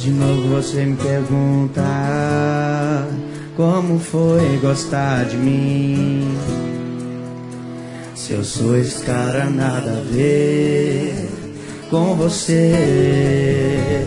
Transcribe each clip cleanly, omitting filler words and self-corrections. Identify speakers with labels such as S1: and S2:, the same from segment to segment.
S1: De novo você me pergunta como foi gostar de mim. Se eu sou esse cara nada a ver com você.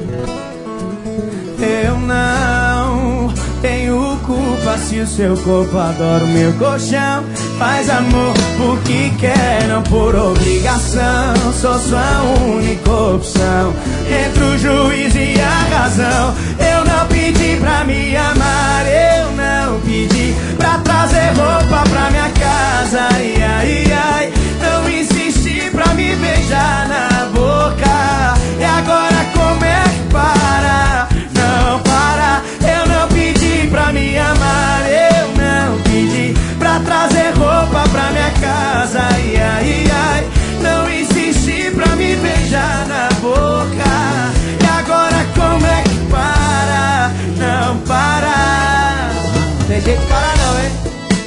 S1: Eu não tenho culpa se o seu corpo adora o meu colchão. Faz amor porque quer, não por obrigação. Sou sua única opção entre o juiz e a razão. Eu não pedi pra me amar, eu não pedi pra trazer roupa pra minha casa. Ai, ai, ai, não insisti pra me beijar na boca. E agora como é que para? Não para, eu não pedi pra me amar, eu não pedi pra trazer roupa pra minha casa. Ai, ai, ai, não insisti pra me beijar na boca. E agora como é que para? Não para. Tem jeito de parar não, hein?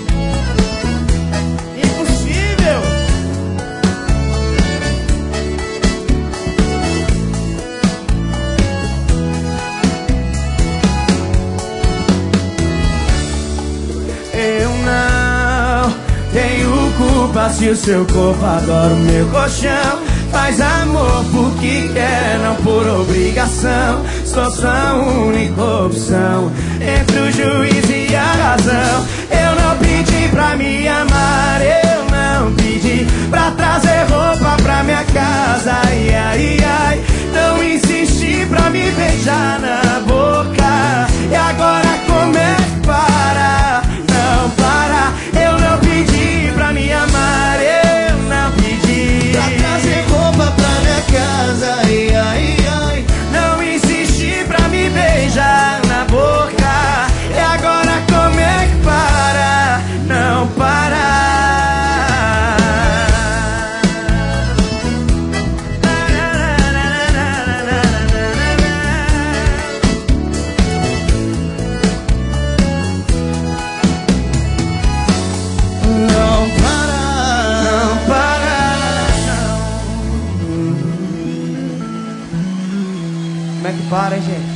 S1: Impossível. Eu não tenho culpa se o seu corpo adora o meu colchão. Faz amor porque quer, não por obrigação. Sou sua única opção entre o juiz e a razão. Eu não pedi pra me amar, eu não pedi pra trazer roupa pra minha casa. Ai, ai, ai, não insisti pra me beijar na boca. E agora como é que para? Não para, eu não pedi pra me amar, eu não pedi pra trazer roupa pra minha casa. Ai, ai, ai, não insisti pra me beijar na boca. E agora como é que para? Não para. Não para, não para, não. Como é que para, hein, gente?